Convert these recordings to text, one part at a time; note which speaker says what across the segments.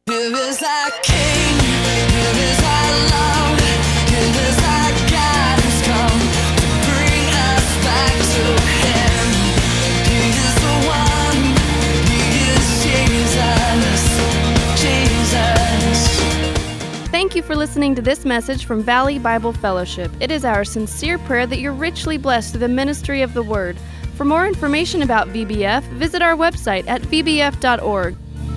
Speaker 1: Here is our King, here is our love, here is our God has come to bring us back to Him. He is the one, He is Jesus.
Speaker 2: Thank you for listening to this message from Valley Bible Fellowship. It is our sincere prayer that you're richly blessed through the ministry of the Word. For more information about VBF, visit our website at vbf.org.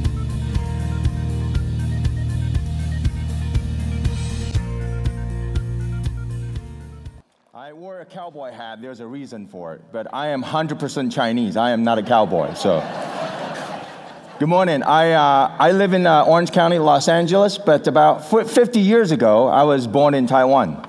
Speaker 3: I wore a cowboy hat. There's a reason for it. But I am 100% Chinese. I am not a cowboy. So, good morning. I live in Orange County, Los Angeles. But about 50 years ago, I was born in Taiwan.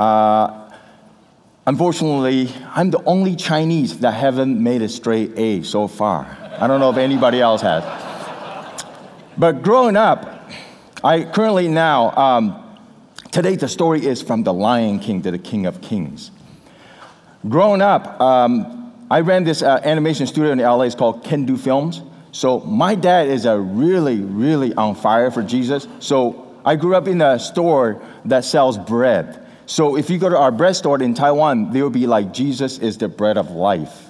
Speaker 3: Unfortunately, I'm the only Chinese that haven't made a straight A so far. I don't know if anybody else has. But growing up, today the story is from the Lion King to the King of Kings. Growing up, I ran this animation studio in LA. It's called Can Do Films. So my dad is a really, really on fire for Jesus. So I grew up in a store that sells bread. So if you go to our bread store in Taiwan, they will be like, Jesus is the bread of life.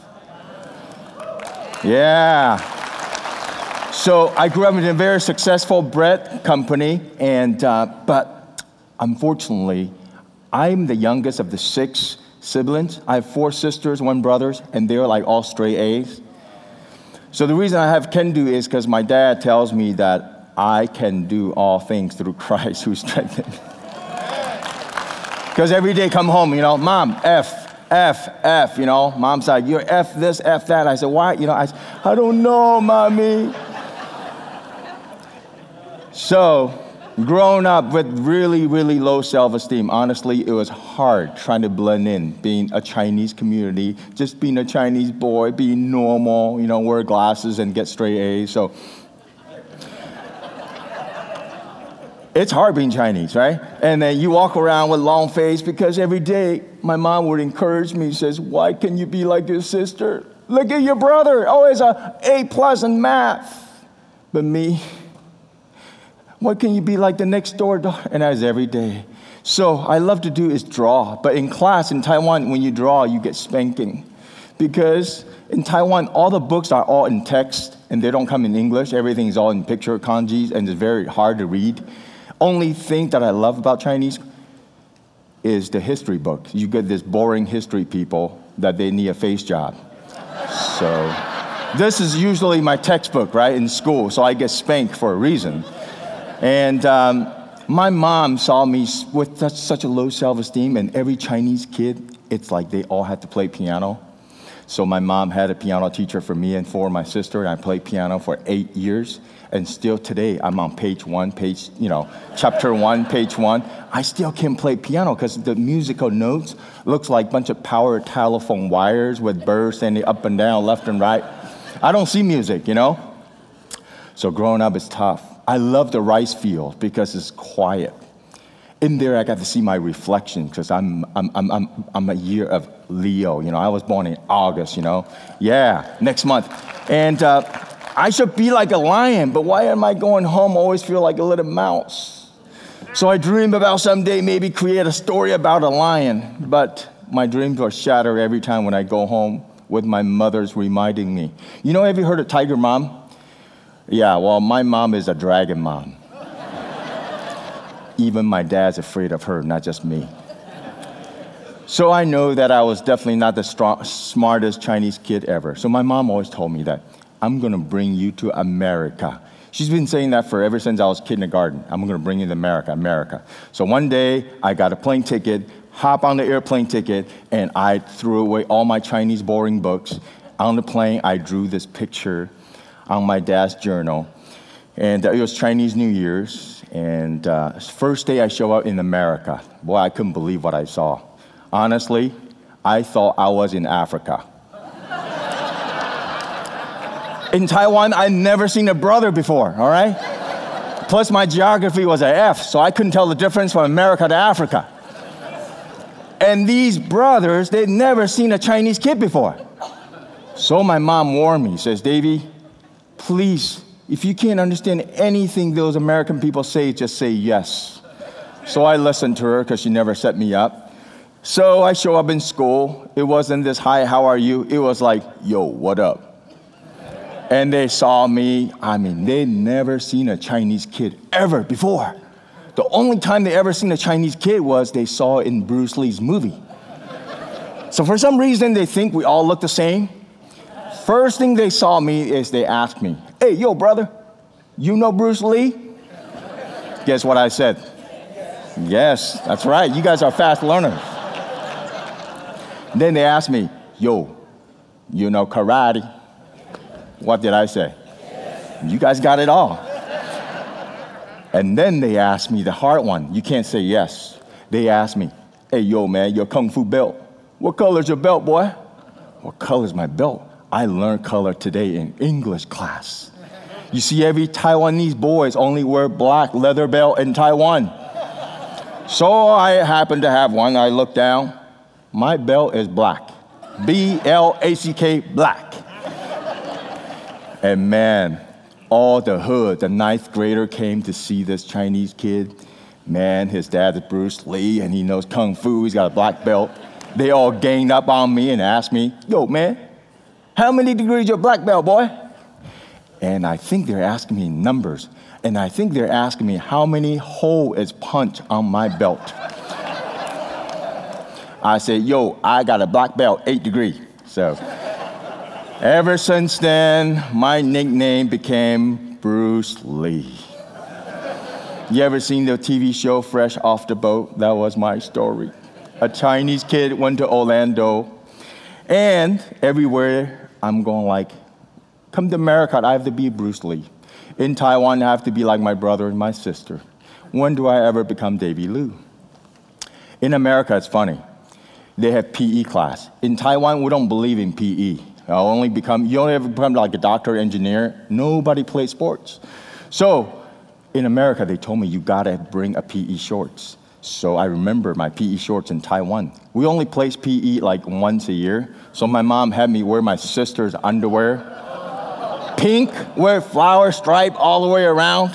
Speaker 3: Yeah. So I grew up in a very successful bread company, but unfortunately, I'm the youngest of the 6 siblings. I have 4 sisters, 1 brother, and they're like all straight A's. So the reason I have can do is because my dad tells me that I can do all things through Christ who strengthens me. Because every day I come home, Mom, F, Mom's like, you're F this, F that. I said, why? I don't know, Mommy. So, growing up with really, really low self-esteem, honestly, it was hard trying to blend in, being a Chinese community, just being a Chinese boy, being normal, wear glasses and get straight A's. So, it's hard being Chinese, right? And then you walk around with long face because every day my mom would encourage me, says, why can you be like your sister? Look at your brother, always a A+ in math. But me, what can you be like the next door? And that's every day. So I love to do is draw. But in class in Taiwan, when you draw, you get spanking. Because in Taiwan, all the books are all in text, and they don't come in English. Everything is all in picture kanjis, and it's very hard to read. Only thing that I love about Chinese is the history book. You get this boring history people that they need a face job. So this is usually my textbook, right, in school, so I get spanked for a reason. And my mom saw me with such a low self-esteem, and every Chinese kid, it's like they all had to play piano. So my mom had a piano teacher for me and for my sister, and I played piano for 8 years. And still today, I'm on chapter 1, page 1. I still can play piano because the musical notes looks like a bunch of power telephone wires with birds standing up and down, left and right. I don't see music, So growing up is tough. I love the rice field because it's quiet. In there, I got to see my reflection because I'm a year of Leo. I was born in August. Yeah, next month, and I should be like a lion. But why am I going home? Always feel like a little mouse. So I dream about someday maybe create a story about a lion. But my dreams are shattered every time when I go home with my mother's reminding me. Have you heard of Tiger Mom? Yeah, well, my mom is a dragon mom. Even my dad's afraid of her, not just me. So I know that I was definitely not the smartest Chinese kid ever. So my mom always told me that, I'm going to bring you to America. She's been saying that for ever since I was kindergarten. I'm going to bring you to America. So one day, I got a plane ticket, hop on the airplane ticket, and I threw away all my Chinese boring books. On the plane, I drew this picture on my dad's journal. And it was Chinese New Year's. And first day I show up in America. Boy, I couldn't believe what I saw. Honestly, I thought I was in Africa. In Taiwan, I'd never seen a brother before, all right? Plus, my geography was an F, so I couldn't tell the difference from America to Africa. And these brothers, they'd never seen a Chinese kid before. So my mom warned me, says, Davey, please If you can't understand anything those American people say, just say yes. So I listened to her because she never set me up. So I show up in school. It wasn't this, hi, how are you? It was like, yo, what up? And they saw me. I mean, they'd never seen a Chinese kid ever before. The only time they ever seen a Chinese kid was they saw it in Bruce Lee's movie. So for some reason, they think we all look the same. First thing they saw me is they asked me, hey, yo, brother, you know Bruce Lee? Guess what I said? Yes, that's right. You guys are fast learners. Then they asked me, yo, you know karate? What did I say? You guys got it all. And then they asked me the hard one. You can't say yes. They asked me, hey, yo, man, your kung fu belt. What color's your belt, boy? What color's my belt? I learned color today in English class. You see, every Taiwanese boys only wear black leather belt in Taiwan. So I happen to have one. I look down. My belt is black. B-L-A-C-K, black. And man, all the hood, the ninth grader came to see this Chinese kid. Man, his dad is Bruce Lee, and he knows kung fu. He's got a black belt. They all ganged up on me and asked me, yo, man, how many degrees your black belt, boy? And I think they're asking me numbers. And I think they're asking me how many hole is punch on my belt. I said, yo, I got a black belt, 8 degrees. So ever since then, my nickname became Bruce Lee. You ever seen the TV show Fresh Off the Boat? That was my story. A Chinese kid went to Orlando, and everywhere I'm going like, come to America, I have to be Bruce Lee. In Taiwan, I have to be like my brother and my sister. When do I ever become Davy Liu? In America, it's funny. They have PE class. In Taiwan, we don't believe in PE. You only ever become like a doctor, engineer. Nobody plays sports. So in America, they told me you gotta bring a PE shorts. So I remember my PE shorts in Taiwan. We only place PE like once a year. So my mom had me wear my sister's underwear. Pink, with flower stripe all the way around.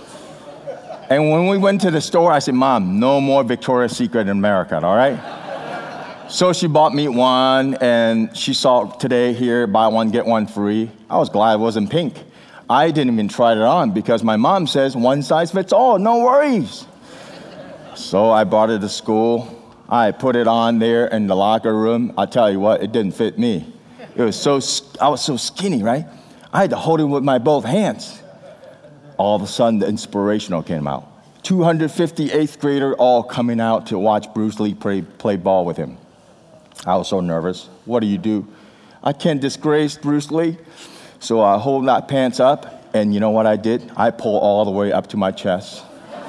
Speaker 3: And when we went to the store, I said, Mom, no more Victoria's Secret in America, all right? So she bought me one, and she saw today here, buy one, get one free. I was glad it wasn't pink. I didn't even try it on because my mom says one size fits all, no worries. So I brought it to school. I put it on there in the locker room. I'll tell you what, it didn't fit me. I was so skinny, right? I had to hold it with my both hands. All of a sudden, the inspirational came out. 258th grader all coming out to watch Bruce Lee play ball with him. I was so nervous. What do? I can't disgrace Bruce Lee. So I hold that pants up, and you know what I did? I pull all the way up to my chest.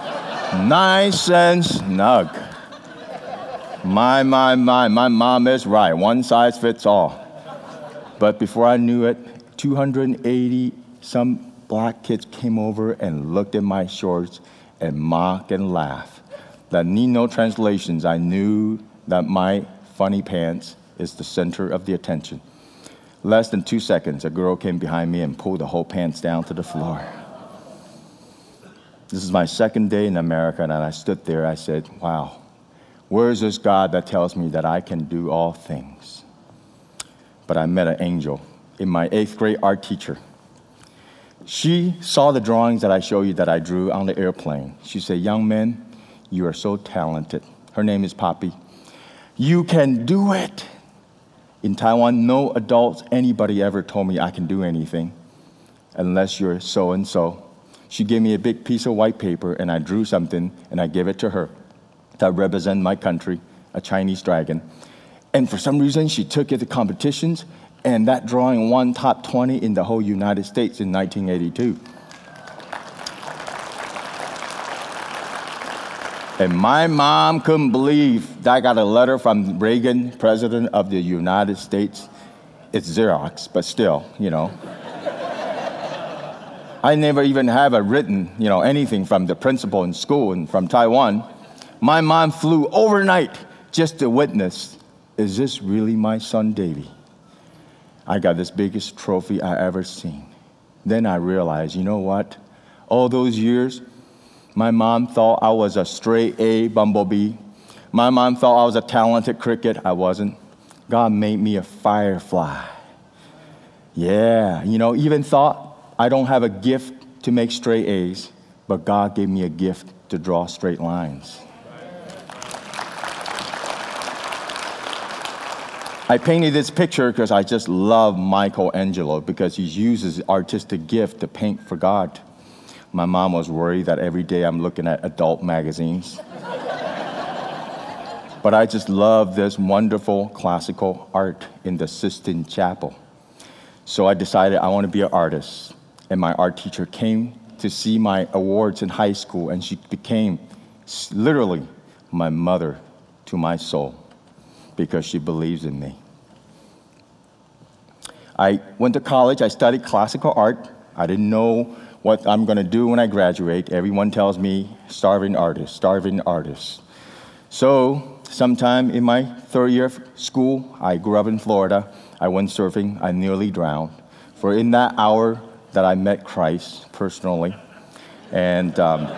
Speaker 3: Nice and snug. My mom is right. One size fits all. But before I knew it, 280 some black kids came over and looked at my shorts and mock and laugh. That need no translations. I knew that my funny pants is the center of the attention. Less than 2 seconds, a girl came behind me and pulled the whole pants down to the floor. This is my second day in America, and I stood there. I said, wow, where is this God that tells me that I can do all things? But I met an angel in my 8th grade art teacher. She saw the drawings that I showed you that I drew on the airplane. She said, young man, you are so talented. Her name is Poppy. You can do it. In Taiwan, no adults, anybody ever told me I can do anything unless you're so-and-so. She gave me a big piece of white paper, and I drew something, and I gave it to her that represent my country, a Chinese dragon. And for some reason, she took it to competitions, and that drawing won top 20 in the whole United States in 1982. And my mom couldn't believe that I got a letter from Reagan, President of the United States. It's Xerox, but still, you know. I never even have a written, anything from the principal in school and from Taiwan. My mom flew overnight just to witness, is this really my son, Davy? I got this biggest trophy I ever seen. Then I realized, you know what? All those years, my mom thought I was a straight A bumblebee. My mom thought I was a talented cricket. I wasn't. God made me a firefly. Yeah, even thought I don't have a gift to make straight A's, but God gave me a gift to draw straight lines. I painted this picture because I just love Michelangelo because he uses his artistic gift to paint for God. My mom was worried that every day I'm looking at adult magazines. But I just love this wonderful classical art in the Sistine Chapel. So I decided I want to be an artist. And my art teacher came to see my awards in high school, and she became literally my mother to my soul because she believes in me. I went to college. I studied classical art. I didn't know what I'm going to do when I graduate. Everyone tells me, starving artist, starving artist. So sometime in my third year of school, I grew up in Florida. I went surfing. I nearly drowned. For in that hour that I met Christ personally, and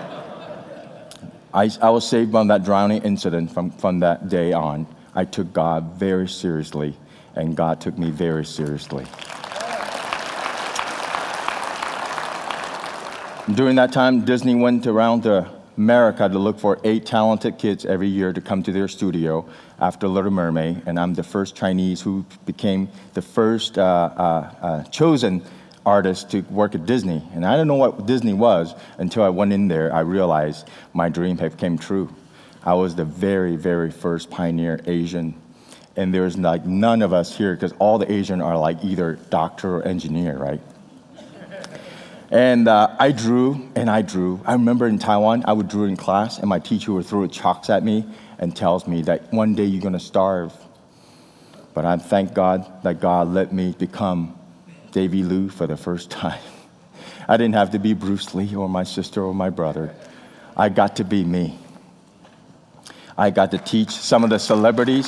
Speaker 3: I was saved from that drowning incident from that day on. I took God very seriously, and God took me very seriously. During that time, Disney went around to America to look for 8 talented kids every year to come to their studio after Little Mermaid, and I'm the first Chinese who became the first chosen artist to work at Disney. And I didn't know what Disney was until I went in there. I realized my dream had came true. I was the very, very first pioneer Asian. And there's like none of us here because all the Asian are like either doctor or engineer, right? And I drew, and I drew. I remember in Taiwan, I would draw in class, and my teacher would throw chalks at me and tells me that one day you're going to starve. But I thank God that God let me become Davy Lou for the first time. I didn't have to be Bruce Lee or my sister or my brother. I got to be me. I got to teach some of the celebrities.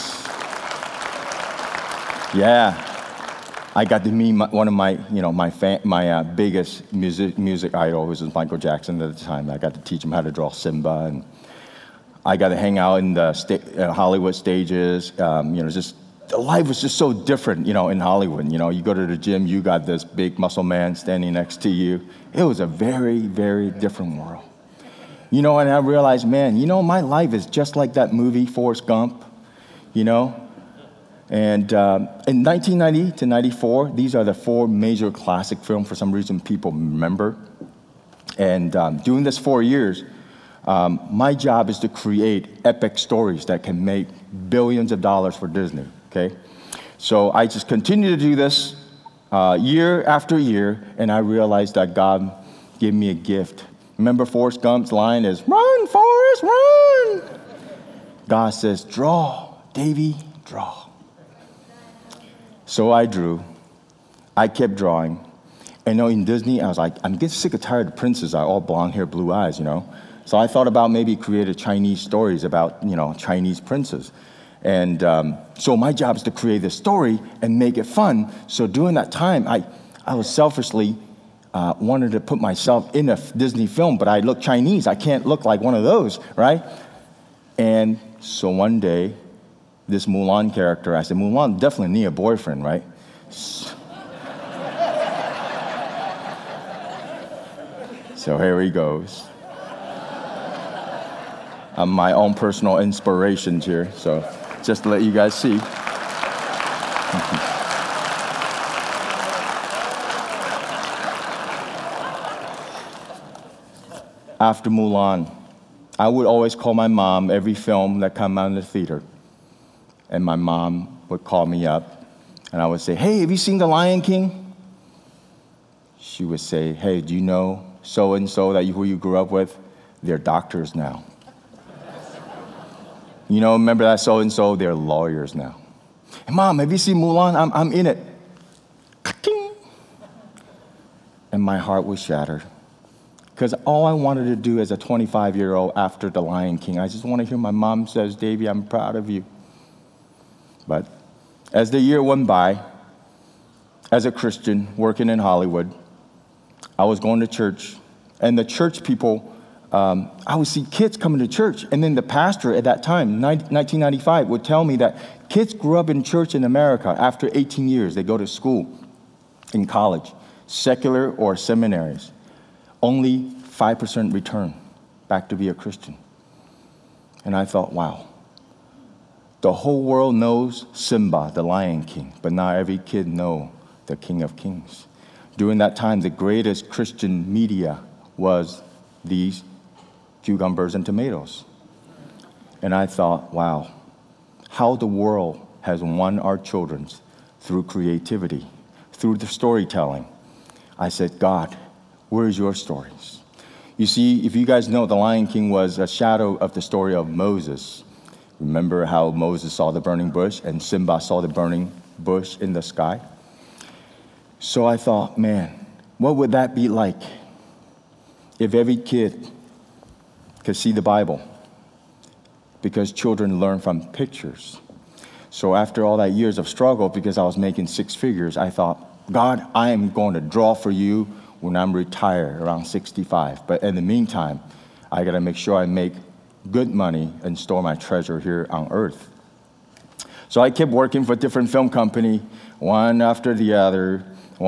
Speaker 3: Yeah. I got to meet one of my biggest music idol, which was Michael Jackson at the time. I got to teach him how to draw Simba, and I got to hang out in the Hollywood stages. Just the life was just so different, in Hollywood. You go to the gym, you got this big muscle man standing next to you. It was a very, very different world. And I realized, man, my life is just like that movie, Forrest Gump, And in 1990 to 94, these are the 4 major classic films for some reason people remember. And doing this 4 years, my job is to create epic stories that can make billions of dollars for Disney, okay? So I just continue to do this year after year, and I realized that God gave me a gift. Remember Forrest Gump's line is, "Run, Forrest, run!" God says, "Draw, Davy, draw." So I drew. I kept drawing. And in Disney, I was like, I'm getting sick and tired of the princes, all blonde hair, blue eyes, So I thought about maybe creating Chinese stories about, Chinese princes. And so my job is to create this story and make it fun. So during that time, I was selfishly wanted to put myself in a Disney film, but I look Chinese. I can't look like one of those, right? And so one day, this Mulan character, I said, Mulan definitely need a boyfriend, right? So here he goes. I'm my own personal inspirations here, so just to let you guys see. After Mulan, I would always call my mom every film that came out in the theater. And my mom would call me up, and I would say, "Hey, have you seen The Lion King?" She would say, "Hey, do you know so-and-so who you grew up with? They're doctors now. Remember that so-and-so? They're lawyers now. Hey, Mom, have you seen Mulan? I'm in it." And my heart was shattered. Because all I wanted to do as a 25-year-old after The Lion King, I just want to hear my mom says, "Davy, I'm proud of you." But as the year went by, as a Christian working in Hollywood, I was going to church, and the church people, I would see kids coming to church, and then the pastor at that time, 1995, would tell me that kids grew up in church in America. After 18 years, they go to school, in college, secular or seminaries. Only 5% return back to be a Christian. And I thought, wow, the whole world knows Simba, the Lion King, but not every kid knows the King of Kings. During that time, the greatest Christian media was these cucumbers and tomatoes. And I thought, wow, how the world has won our children through creativity, through the storytelling. I said, God, where is your stories? You see, if you guys know, the Lion King was a shadow of the story of Moses. Remember how Moses saw the burning bush and Simba saw the burning bush in the sky? So I thought, man, what would that be like if every kid could see the Bible? Because children learn from pictures. So after all that years of struggle, because I was making 6 figures, I thought, God, I am going to draw for you when I'm retired around 65. But in the meantime, I got to make sure I make good money and store my treasure here on earth. So I kept working for different film company, one after the other,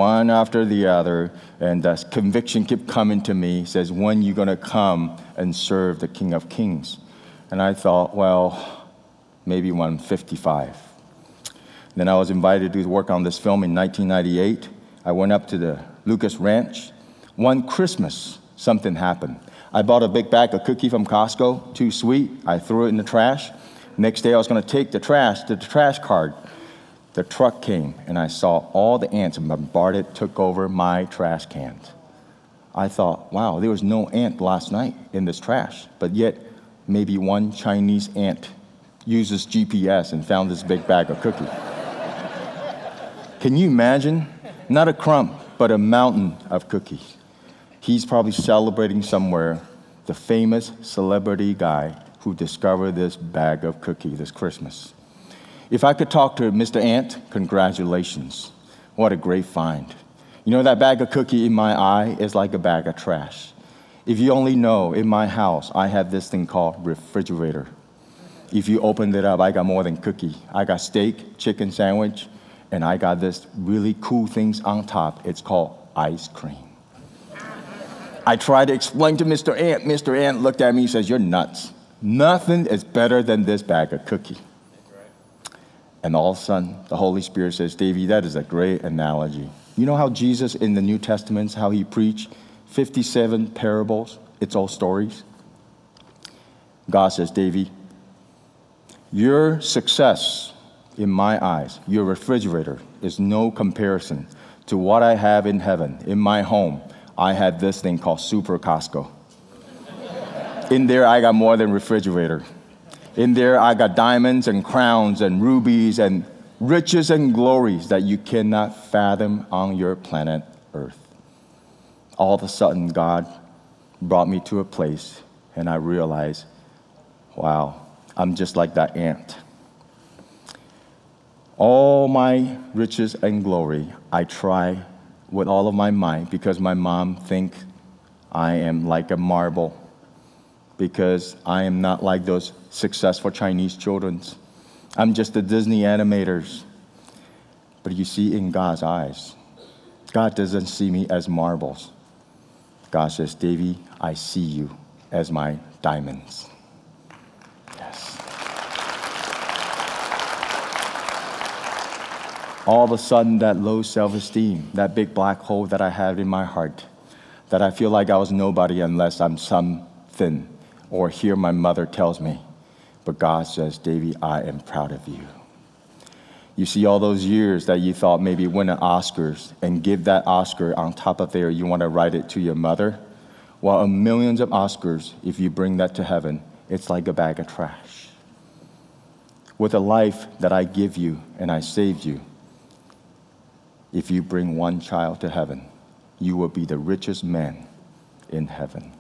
Speaker 3: and the conviction kept coming to me, says, when you going to come and serve the King of Kings? And I thought, well, maybe when I'm 55. Then I was invited to work on this film in 1998. I went up to the Lucas Ranch. One Christmas, something happened. I bought a big bag of cookie from Costco, too sweet. I threw it in the trash. Next day, I was going to take the trash to the trash cart. The truck came, and I saw all the ants bombarded, took over my trash cans. I thought, wow, there was no ant last night in this trash, but yet maybe one Chinese ant uses GPS and found this big bag of cookies. Can you imagine? Not a crumb, but a mountain of cookies. He's probably celebrating somewhere, the famous celebrity guy who discovered this bag of cookies this Christmas. If I could talk to Mr. Ant, congratulations. What a great find. You know, that bag of cookie in my eye is like a bag of trash. If you only know, in my house, I have this thing called refrigerator. If you opened it up, I got more than cookie. I got steak, chicken sandwich, and I got this really cool things on top. It's called ice cream. I tried to explain to Mr. Ant. Mr. Ant looked at me and says, you're nuts. Nothing is better than this bag of cookie. And all of a sudden, the Holy Spirit says, Davey, that is a great analogy. You know how Jesus in the New Testament, how he preached 57 parables? It's all stories. God says, Davey, your success in my eyes, your refrigerator, is no comparison to what I have in heaven. In my home, I have this thing called Super Costco. In there, I got more than refrigerator. In there, I got diamonds and crowns and rubies and riches and glories that you cannot fathom on your planet Earth. All of a sudden, God brought me to a place, and I realized, wow, I'm just like that ant. All my riches and glory, I try with all of my might because my mom thinks I am like a marble, because I am not like those successful Chinese children. I'm just the Disney animators. But you see, in God's eyes, God doesn't see me as marbles. God says, Davey, I see you as my diamonds. Yes. All of a sudden, that low self-esteem, that big black hole that I have in my heart, that I feel like I was nobody unless I'm something, or hear my mother tells me. But God says, Davey, I am proud of you. You see, all those years that you thought maybe win an Oscars and give that Oscar on top of there, you want to write it to your mother? Well, millions of Oscars, if you bring that to heaven, it's like a bag of trash. With the life that I give you and I saved you, if you bring one child to heaven, you will be the richest man in heaven.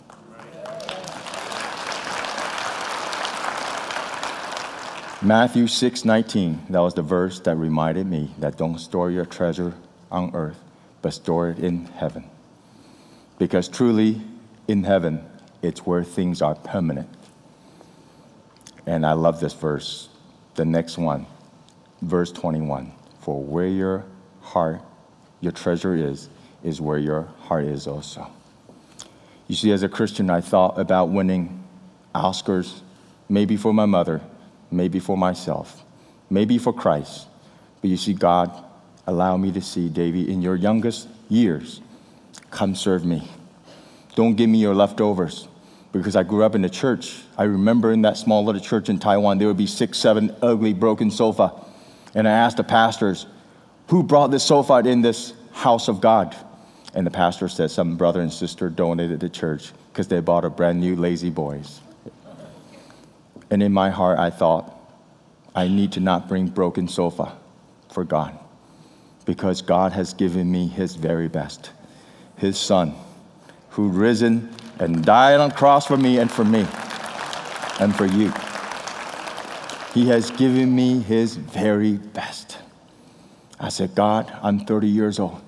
Speaker 3: Matthew 6:19, that was the verse that reminded me that don't store your treasure on earth, but store it in heaven. Because truly, in heaven, it's where things are permanent. And I love this verse. The next one, verse 21. For where your heart, your treasure is where your heart is also. You see, as a Christian, I thought about winning Oscars, maybe for my mother, maybe for myself, maybe for Christ. But you see, God allowed me to see, Davy, in your youngest years, come serve me. Don't give me your leftovers. Because I grew up in the church. I remember in that small little church in Taiwan, there would be 6, 7 ugly, broken sofa. And I asked the pastors, who brought this sofa in this house of God? And the pastor said some brother and sister donated to church because they bought a brand new Lazy Boys. And in my heart, I thought, I need to not bring broken sofa for God. Because God has given me his very best. His son, who risen and died on the cross for me and for you. He has given me his very best. I said, God, I'm 30 years old.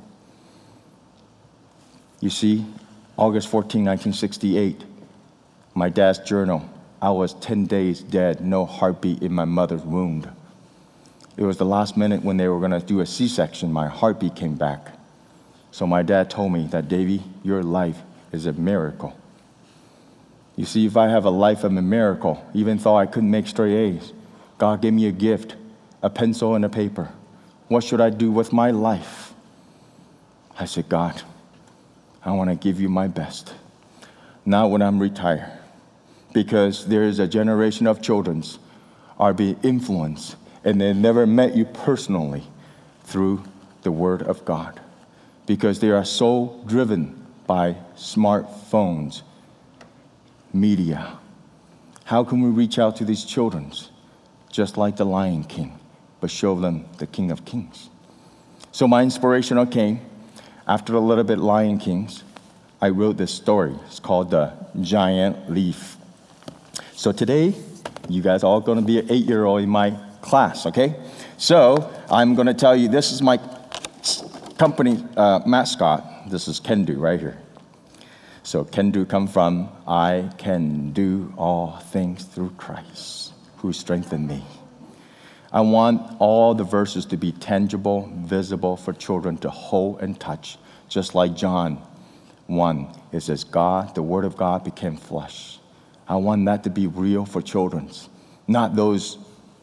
Speaker 3: You see, August 14, 1968, my dad's journal, I was 10 days dead, no heartbeat in my mother's womb. It was the last minute when they were going to do a C-section, my heartbeat came back. So my dad told me that, Davy, your life is a miracle. You see, if I have a life of a miracle, even though I couldn't make straight A's, God gave me a gift, a pencil and a paper. What should I do with my life? I said, God, I want to give you my best. Not when I'm retired. Because there is a generation of children are being influenced, and they never met you personally through the Word of God. Because they are so driven by smartphones, media. How can we reach out to these children, just like the Lion King, but show them the King of Kings? So my inspiration came after a little bit Lion Kings. I wrote this story. It's called The Giant Leaf. So today, you guys are all going to be an 8-year-old in my class, okay? So I'm going to tell you, this is my company mascot. This is Can-Do right here. So Can-Do come from, I can do all things through Christ who strengthened me. I want all the verses to be tangible, visible for children to hold and touch. Just like John 1, it says, God, the Word of God became flesh. I want that to be real for children, not those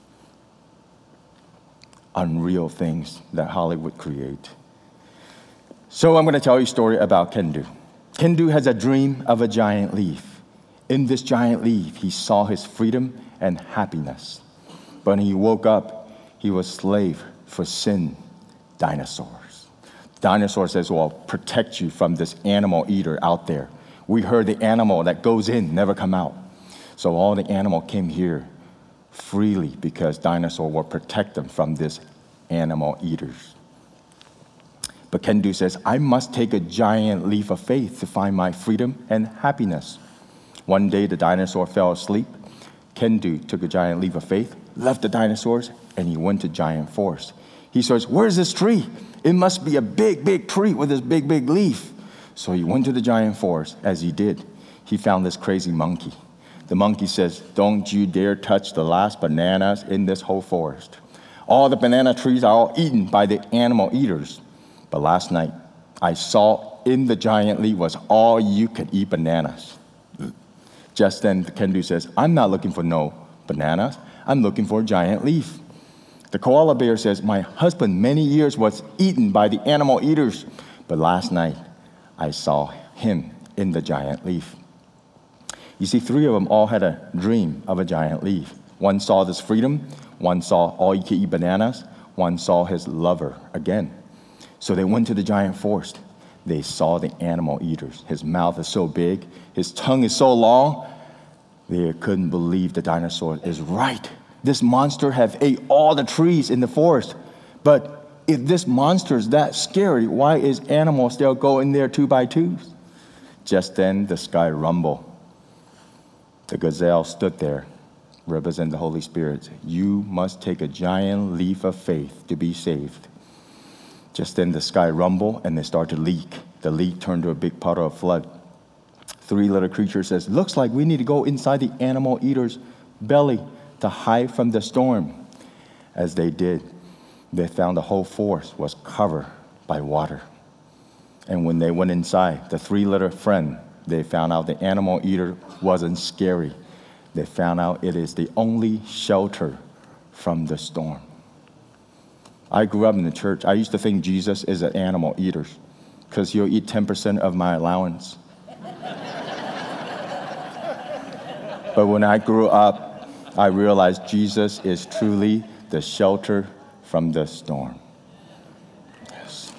Speaker 3: unreal things that Hollywood create. So I'm going to tell you a story about Can-Do. Can-Do has a dream of a giant leaf. In this giant leaf, he saw his freedom and happiness. But when he woke up, he was slave for sin, dinosaurs. Dinosaur says, well, protect you from this animal eater out there. We heard the animal that goes in never come out. So all the animal came here freely because dinosaur will protect them from this animal eaters. But Can-Do says, I must take a giant leap of faith to find my freedom and happiness. One day, the dinosaur fell asleep. Can-Do took a giant leap of faith, left the dinosaurs, and he went to giant forest. He says, where's this tree? It must be a big, big tree with this big, big leaf. So he went to the giant forest. As he did, he found this crazy monkey. The monkey says, don't you dare touch the last bananas in this whole forest. All the banana trees are all eaten by the animal eaters. But last night, I saw in the giant leaf was all you could eat bananas. Just then, Can-Do says, I'm not looking for no bananas. I'm looking for a giant leaf. The koala bear says, my husband many years was eaten by the animal eaters. But last night, I saw him in the giant leaf. You see, 3 of them all had a dream of a giant leaf. One saw this freedom. One saw all you could eat bananas. One saw his lover again. So they went to the giant forest. They saw the animal eaters. His mouth is so big. His tongue is so long. They couldn't believe the dinosaur is right. This monster have ate all the trees in the forest. But if this monster is that scary, why is animals still go in there 2 by 2s? Just then the sky rumbled. The gazelle stood there, representing the Holy Spirit. You must take a giant leap of faith to be saved. Just then the sky rumbled and they started to leak. The leaf turned to a big puddle of flood. 3 little creatures says, looks like we need to go inside the animal eater's belly to hide from the storm. As they did, they found the whole forest was covered by water. And when they went inside, the 3 little friends, they found out the animal eater wasn't scary. They found out it is the only shelter from the storm. I grew up in the church. I used to think Jesus is an animal eater because he'll eat 10% of my allowance. But when I grew up, I realized Jesus is truly the shelter from the storm. Yes.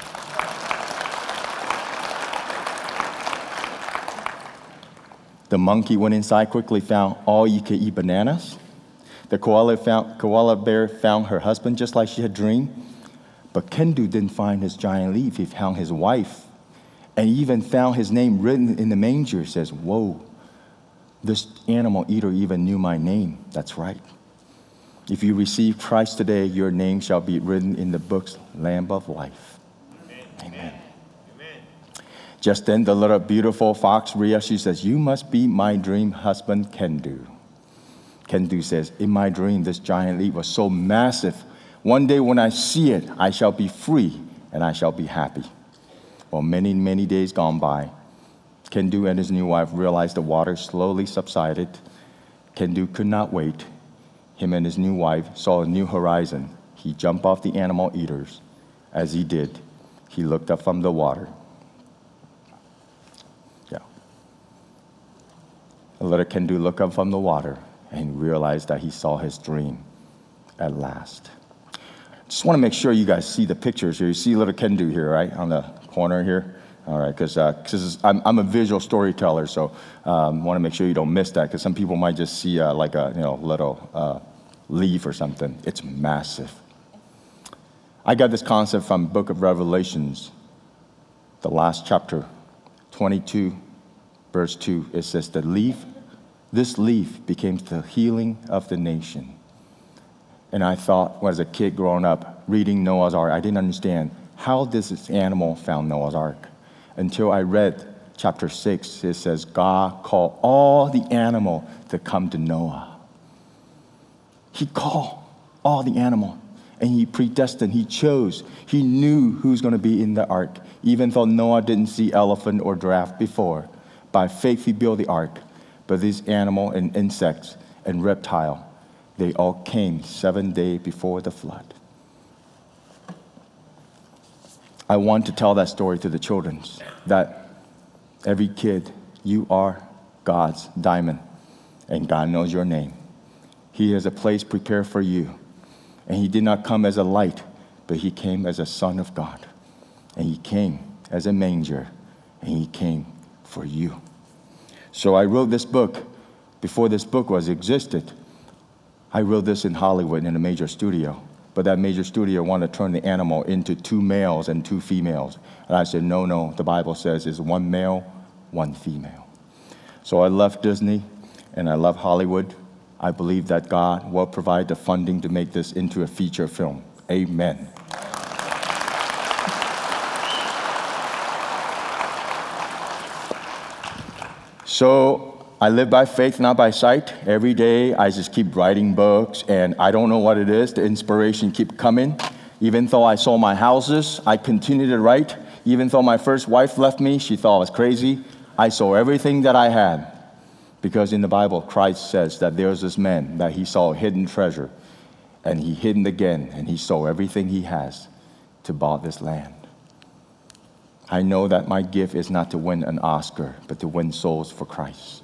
Speaker 3: The monkey went inside, quickly found all you could eat bananas. The koala bear found her husband just like she had dreamed. But Kendu didn't find his giant leaf. He found his wife. And he even found his name written in the manger. It says, whoa, this animal eater even knew my name. That's right. If you receive Christ today, your name shall be written in the book's Lamb of Life. Amen. Amen. Just then, the little beautiful fox, Rhea, she says, you must be my dream husband, Kendu. Kendu says, in my dream, this giant leaf was so massive. One day when I see it, I shall be free and I shall be happy. Well, many, many days gone by, Kendu and his new wife realized the water slowly subsided. Kendu could not wait. Him and his new wife saw a new horizon. He jumped off the animal eaters. As he did, he looked up from the water. Yeah. Let Kendu look up from the water and realized that he saw his dream at last. Just want to make sure you guys see the pictures here. You see little Kendu here, right, on the corner here? All right, because I'm a visual storyteller, so want to make sure you don't miss that, because some people might just see like a little leaf or something. It's massive. I got this concept from Book of Revelations, the last chapter, 22, verse 2. It says, this leaf became the healing of the nation. And I thought, as a kid growing up, reading Noah's Ark, I didn't understand how this animal found Noah's Ark. Until I read chapter 6, it says, God called all the animal to come to Noah. He called all the animal, and he predestined, he chose, he knew who's going to be in the ark. Even though Noah didn't see elephant or giraffe before, by faith he built the ark. But these animal and insects and reptile, they all came 7 days before the flood. I want to tell that story to the children, that every kid, you are God's diamond, and God knows your name. He has a place prepared for you. And he did not come as a light, but he came as a son of God. And he came as a manger, and he came for you. So I wrote this book before this book existed. I wrote this in Hollywood in a major studio. But that major studio wanted to turn the animal into 2 males and 2 females. And I said, no, the Bible says it's 1 male, 1 female. So I left Disney and I left Hollywood. I believe that God will provide the funding to make this into a feature film. Amen. So I live by faith, not by sight. Every day, I just keep writing books, and I don't know what it is. The inspiration keep coming. Even though I sold my houses, I continue to write. Even though my first wife left me, she thought I was crazy. I sold everything that I had. Because in the Bible, Christ says that there's this man that he saw a hidden treasure, and he hid it again, and he sold everything he has to buy this land. I know that my gift is not to win an Oscar, but to win souls for Christ.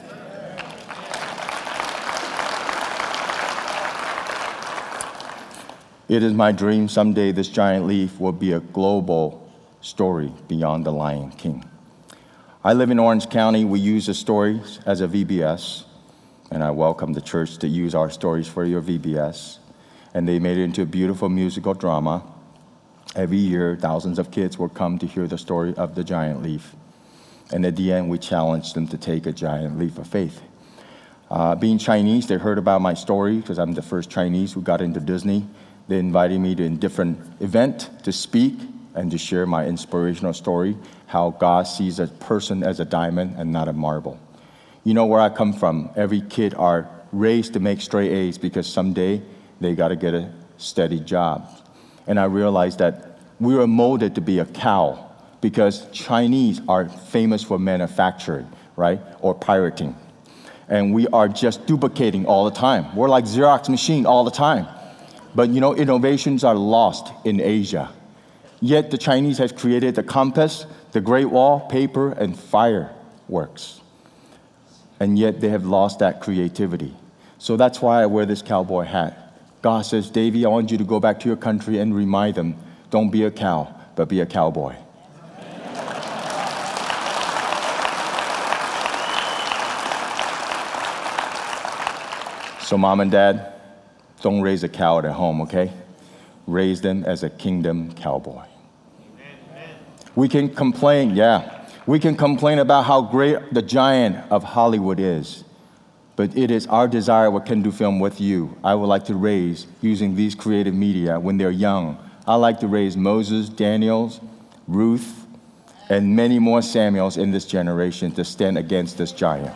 Speaker 3: It is my dream someday this giant leaf will be a global story beyond the Lion King. I live in Orange County. We use the stories as a VBS, and I welcome the church to use our stories for your VBS. And they made it into a beautiful musical drama. Every year, thousands of kids will come to hear the story of the giant leaf. And at the end, we challenge them to take a giant leap of faith. Being Chinese, they heard about my story because I'm the first Chinese who got into Disney. They invited me to a different event to speak, and to share my inspirational story, how God sees a person as a diamond and not a marble. You know where I come from. Every kid are raised to make straight A's because someday they got to get a steady job. And I realized that we were molded to be a cow because Chinese are famous for manufacturing, right? Or pirating. And we are just duplicating all the time. We're like Xerox machine all the time. But you know, innovations are lost in Asia. Yet the Chinese have created the compass, the Great Wall, paper, and fireworks. And yet they have lost that creativity. So that's why I wear this cowboy hat. God says, Davy, I want you to go back to your country and remind them, don't be a cow, but be a cowboy. So mom and dad, don't raise a cow at home, okay? Raise them as a kingdom cowboy. Amen. We can complain, we can complain about how great the giant of Hollywood is. But it is our desire what Can Do Film with you. I would like to raise, using these creative media when they're young, I like to raise Moses, Daniel, Ruth, and many more Samuels in this generation to stand against this giant.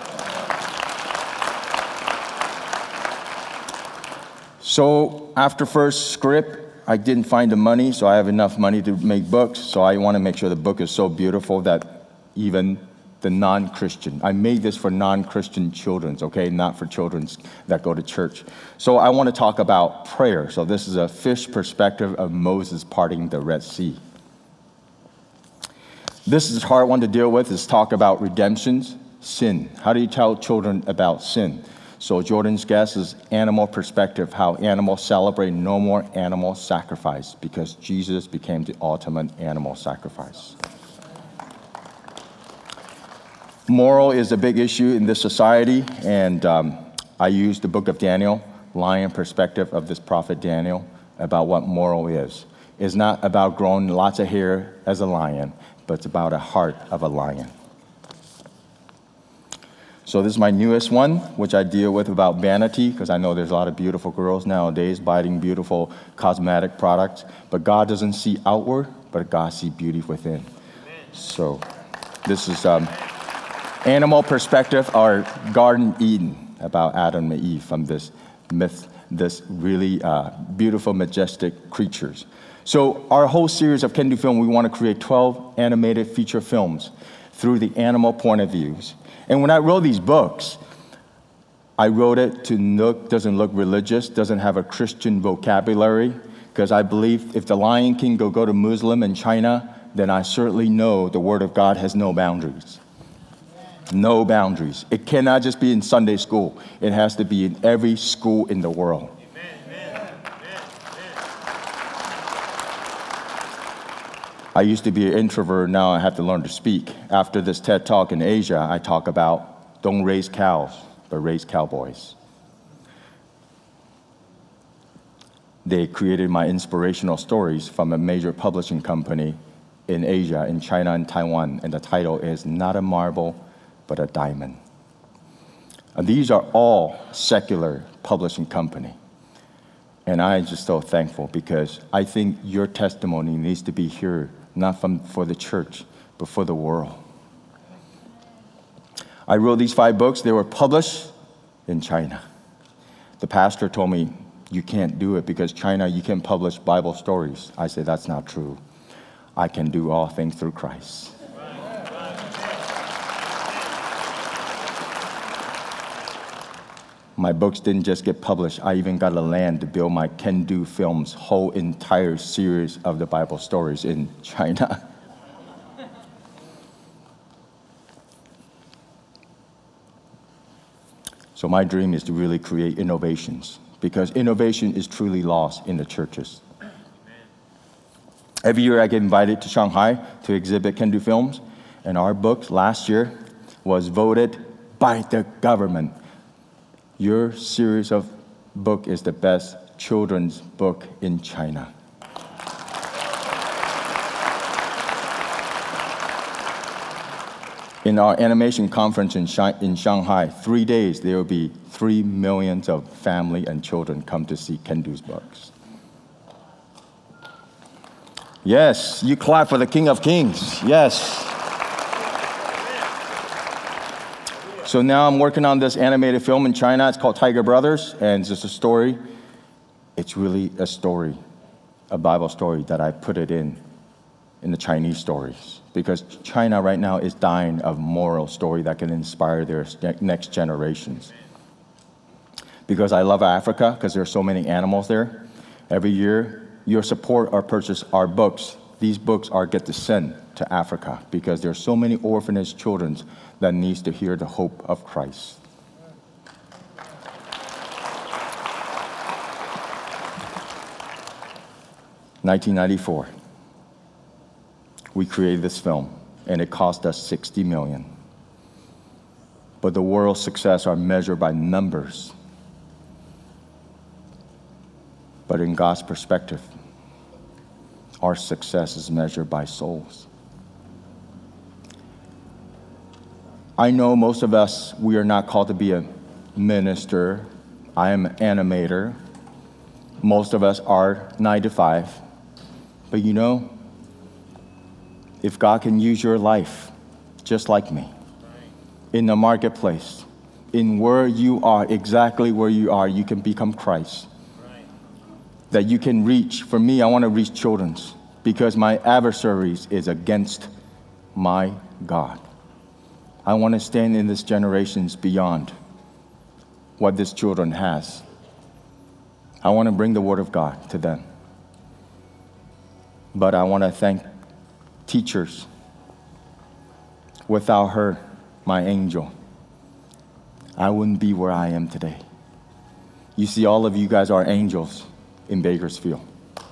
Speaker 3: So after first script, I didn't find the money, so I have enough money to make books. So I want to make sure the book is so beautiful that even the non-Christian, I made this for non-Christian children, okay, not for children that go to church. So I want to talk about prayer. So this is a fish perspective of Moses parting the Red Sea. This is a hard one to deal with, is talk about redemptions, sin. How do you tell children about sin? So Jordan's guess is animal perspective, how animals celebrate no more animal sacrifice because Jesus became the ultimate animal sacrifice. Moral is a big issue in this society, and I use the book of Daniel, lion perspective of this prophet Daniel, about what moral is. It's not about growing lots of hair as a lion, but it's about a heart of a lion. So this is my newest one, which I deal with about vanity, because I know there's a lot of beautiful girls nowadays buying beautiful cosmetic products, but God doesn't see outward, but God sees beauty within. Amen. So this is animal perspective, our Garden Eden, about Adam and Eve from this myth, this really beautiful, majestic creatures. So our whole series of Can Do Film, we want to create 12 animated feature films through the animal point of views. And when I wrote these books, I wrote it to doesn't look religious, doesn't have a Christian vocabulary, because I believe if the Lion King go to Muslim in China, then I certainly know the Word of God has no boundaries. No boundaries. It cannot just be in Sunday school. It has to be in every school in the world. I used to be an introvert, now I have to learn to speak. After this TED Talk in Asia, I talk about don't raise cows, but raise cowboys. They created my inspirational stories from a major publishing company in Asia, in China and Taiwan, and the title is Not a Marble, but a Diamond. And these are all secular publishing company. And I'm just so thankful because I think your testimony needs to be here, not for the church, but for the world. I wrote these 5 books. They were published in China. The pastor told me, you can't do it because China, you can publish Bible stories. I said, that's not true. I can do all things through Christ. My books didn't just get published. I even got a land to build my Can Do Films whole entire series of the Bible stories in China. So my dream is to really create innovations because innovation is truly lost in the churches. Every year I get invited to Shanghai to exhibit Can Do Films, and our book last year was voted by the government. Your series of book is the best children's book in China. In our animation conference in Shanghai, 3 days, there will be 3 million of family and children come to see Can Do's books. Yes, you clap for the King of Kings. Yes. So now I'm working on this animated film in China. It's called Tiger Brothers, and it's just a story. It's really a story, a Bible story that I put it in the Chinese stories. Because China right now is dying of moral story that can inspire their next generations. Because I love Africa, because there are so many animals there. Every year, your support or purchase our books. These books get to send to Africa because there are so many orphanage children that needs to hear the hope of Christ. $1994. We created this film, and it cost us $60 million. But the world's success are measured by numbers. But in God's perspective, our success is measured by souls. I know most of us, we are not called to be a minister. I am an animator. Most of us are 9 to 5. But you know, if God can use your life, just like me, in the marketplace, in where you are, exactly where you are, you can become Christ. That you can reach. For me, I want to reach children because my adversaries is against my God. I want to stand in this generations beyond what this children has. I want to bring the word of God to them. But I want to thank teachers. Without her, my angel, I wouldn't be where I am today. You see, all of you guys are angels in Bakersfield.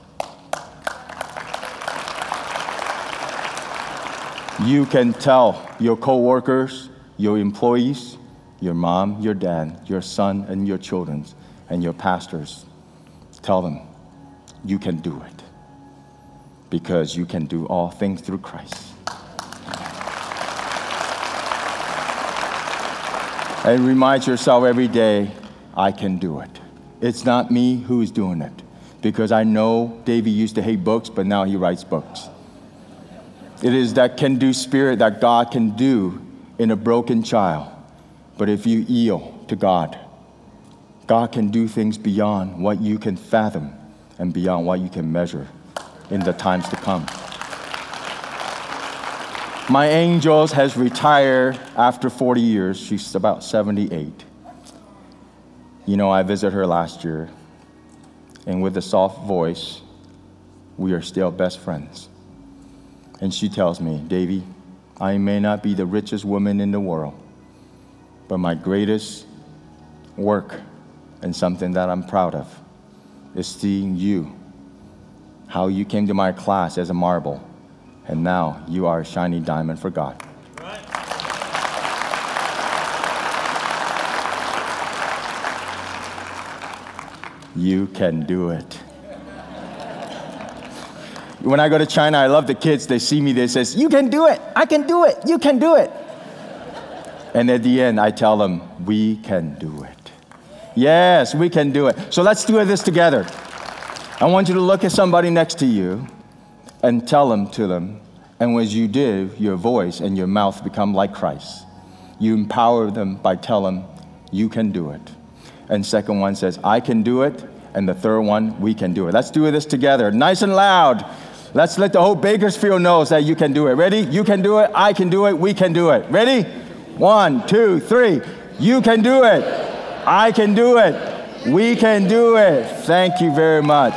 Speaker 3: You can tell your coworkers, your employees, your mom, your dad, your son, and your children, and your pastors. Tell them, you can do it. Because you can do all things through Christ. And remind yourself every day, I can do it. It's not me who's doing it. Because I know Davey used to hate books, but now he writes books. It is that can-do spirit that God can do in a broken child. But if you yield to God, God can do things beyond what you can fathom and beyond what you can measure in the times to come. My angel has retired after 40 years. She's about 78. You know, I visited her last year. And with a soft voice, we are still best friends. And she tells me, Davey, I may not be the richest woman in the world, but my greatest work and something that I'm proud of is seeing you, how you came to my class as a marble, and now you are a shiny diamond for God. Right. You can do it. When I go to China, I love the kids. They see me, they say, you can do it. I can do it. You can do it. And at the end, I tell them, we can do it. Yes, we can do it. So let's do this together. I want you to look at somebody next to you and tell them to them. And as you do, your voice and your mouth become like Christ. You empower them by telling them, you can do it. And second one says, I can do it. And the third one, we can do it. Let's do this together, nice and loud. Let's let the whole Bakersfield knows that you can do it. Ready? You can do it. I can do it. We can do it. Ready? 1, 2, 3. You can do it. I can do it. We can do it. Thank you very much.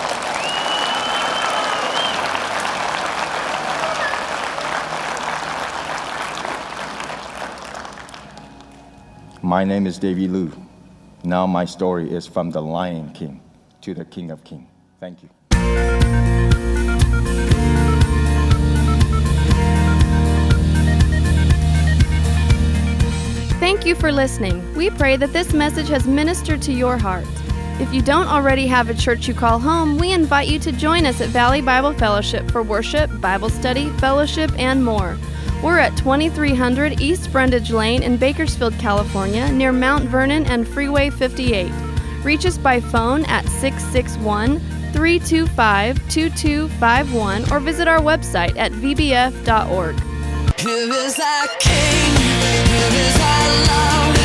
Speaker 3: My name is Davey Liu. Now my story is from the Lion King to the King of Kings. Thank you.
Speaker 2: Thank you for listening. We pray that this message has ministered to your heart. If you don't already have a church you call home, we invite you to join us at Valley Bible Fellowship for worship, Bible study, fellowship, and more. We're at 2300 East Brundage Lane in Bakersfield, California, near Mount Vernon and Freeway 58. Reach us by phone at 325-2251 or visit our website at vbf.org.
Speaker 1: Here is our King, here is our love.